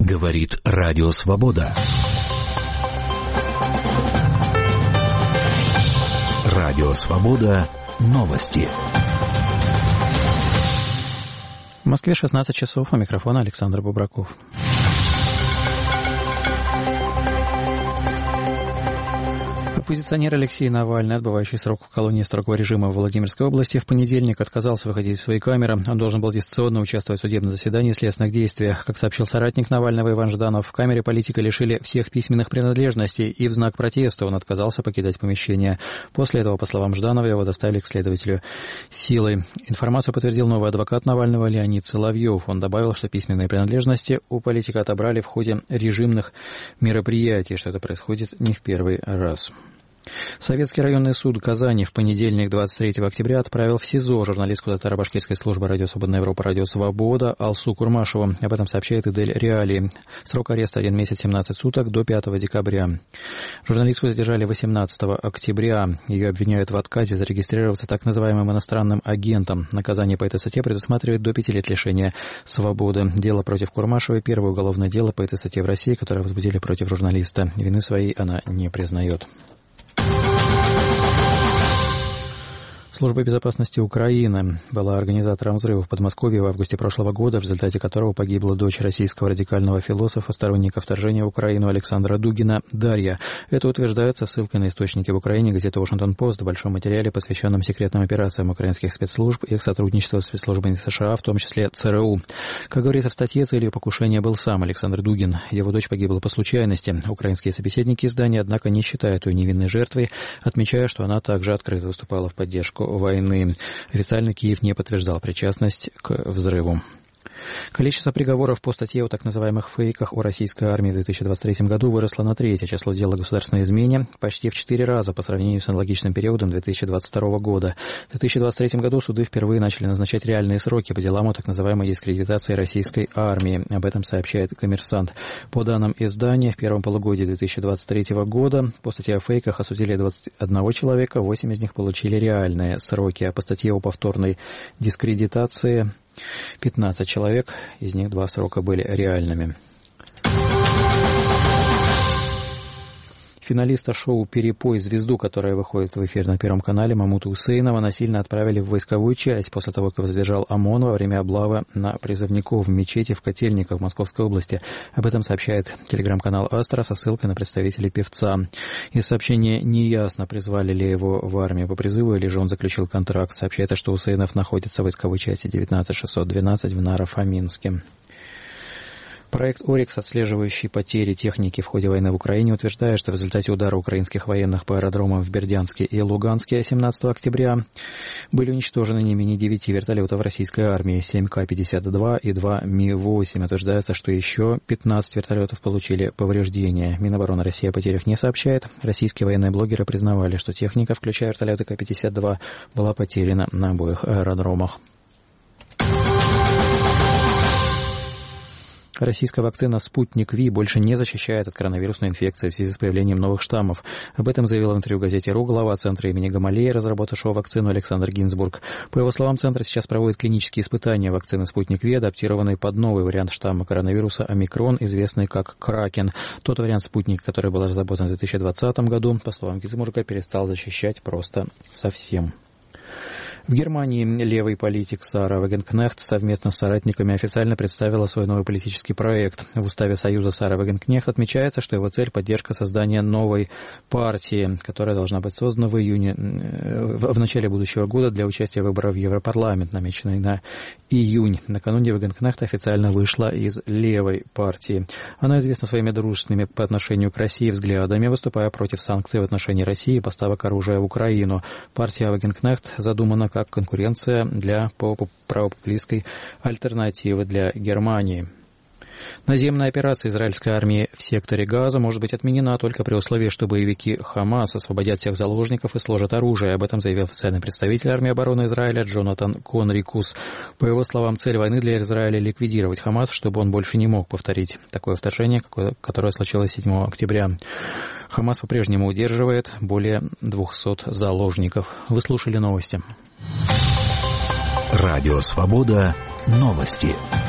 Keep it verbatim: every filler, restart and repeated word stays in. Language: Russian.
Говорит Радио Свобода. Радио Свобода. Новости. В Москве шестнадцать часов, у микрофона Александр Бубраков. Оппозиционер Алексей Навальный, отбывающий срок в колонии строгого режима в Владимирской области, в понедельник отказался выходить в свои камеры. Он должен был дистанционно участвовать в судебном заседании и следственных действиях. Как сообщил соратник Навального Иван Жданов, в камере политика лишили всех письменных принадлежностей, и в знак протеста он отказался покидать помещение. После этого, по словам Жданова, его доставили к следователю силой. Информацию подтвердил новый адвокат Навального Леонид Соловьев. Он добавил, что письменные принадлежности у политика отобрали в ходе режимных мероприятий, что это происходит не в первый раз. Советский районный суд Казани в понедельник, двадцать третьего октября, отправил в СИЗО журналистку Татаро-Башкирской службы «Радио Свободная Европа», «Радио Свобода» Алсу Курмашеву. Об этом сообщает Идель Реалии. Срок ареста один месяц семнадцать суток до пятого декабря. Журналистку задержали восемнадцатого октября. Ее обвиняют в отказе зарегистрироваться так называемым иностранным агентом. Наказание по этой статье предусматривает до пяти лет лишения свободы. Дело против Курмашевой — первое уголовное дело по этой статье в России, которое возбудили против журналиста. Вины своей она не признает. Служба безопасности Украины была организатором взрыва в Подмосковье в августе прошлого года, в результате которого погибла дочь российского радикального философа, сторонника вторжения в Украину Александра Дугина, Дарья. Это утверждается ссылкой на источники в Украине, газета «Вашингтон-Пост», в большом материале, посвященном секретным операциям украинских спецслужб и их сотрудничеству с спецслужбами США, в том числе ЦРУ. Как говорится в статье, целью покушения был сам Александр Дугин. Его дочь погибла по случайности. Украинские собеседники издания, однако, не считают ее невинной жертвой, отмечая, что она также открыто выступала в поддержку войны. Официально Киев не подтверждал причастность к взрыву. Количество приговоров по статье о так называемых фейках о российской армии в две тысячи двадцать третьем году выросло на треть, а число дел о государственной измене почти в четыре раза по сравнению с аналогичным периодом две тысячи двадцать второго года. В две тысячи двадцать третьем году суды впервые начали назначать реальные сроки по делам о так называемой дискредитации российской армии. Об этом сообщает «Коммерсант». По данным издания, в первом полугодии две тысячи двадцать третьего года по статье о фейках осудили двадцать одного человека, восемь из них получили реальные сроки, а по статье о повторной дискредитации пятнадцать человек, из них два срока были реальными. Финалиста шоу «Перепой», звезду, которая выходит в эфир на Первом канале, Мамуту Усейнова, насильно отправили в войсковую часть после того, как его задержал ОМОН во время облавы на призывников в мечети в Котельниках в Московской области. Об этом сообщает телеграм-канал «Астра» со ссылкой на представителей певца. Из сообщения неясно, призвали ли его в армию по призыву или же он заключил контракт. Сообщается, что Усейнов находится в войсковой части девятнадцать шестьсот двенадцать в Наро-Фоминске. Проект «Орикс», отслеживающий потери техники в ходе войны в Украине, утверждает, что в результате удара украинских военных по аэродромам в Бердянске и Луганске семнадцатого октября были уничтожены не менее девяти вертолетов российской армии, семь Ка пятьдесят два и два Ми восемь. Утверждается, что еще пятнадцать вертолетов получили повреждения. Минобороны России о потерях не сообщает. Российские военные блогеры признавали, что техника, включая вертолеты Ка пятьдесят два, была потеряна на обоих аэродромах. Российская вакцина «Спутник Ви» больше не защищает от коронавирусной инфекции в связи с появлением новых штаммов. Об этом заявил в интервью газете «Ру» глава Центра имени Гамалеи, разработавшего вакцину, Александр Гинзбург. По его словам, Центр сейчас проводит клинические испытания вакцины «Спутник Ви», адаптированной под новый вариант штамма коронавируса «Омикрон», известный как «Кракен». Тот вариант «Спутника», который был разработан в две тысячи двадцатом году, по словам Гинзбурга, перестал защищать просто совсем. В Германии левый политик Сара Вагенкнехт совместно с соратниками официально представила свой новый политический проект. В уставе Союза Сара Вагенкнехт отмечается, что его цель — поддержка создания новой партии, которая должна быть создана в июне, в начале будущего года для участия в выборах в Европарламент, намеченной на июнь. Накануне Вагенкнехт официально вышла из левой партии. Она известна своими дружественными по отношению к России взглядами, выступая против санкций в отношении России и поставок оружия в Украину. Партия Вагенкнехт задумана как конкуренция для правопопулистской альтернативы для Германии. Наземная операция израильской армии в секторе Газа может быть отменена только при условии, что боевики Хамас освободят всех заложников и сложат оружие. Об этом заявил официальный представитель армии обороны Израиля Джонатан Конрикус. По его словам, цель войны для Израиля — ликвидировать Хамас, чтобы он больше не мог повторить такое вторжение, которое случилось седьмого октября. Хамас по-прежнему удерживает более двухсот заложников. Вы слушали новости. Радио «Свобода». Новости.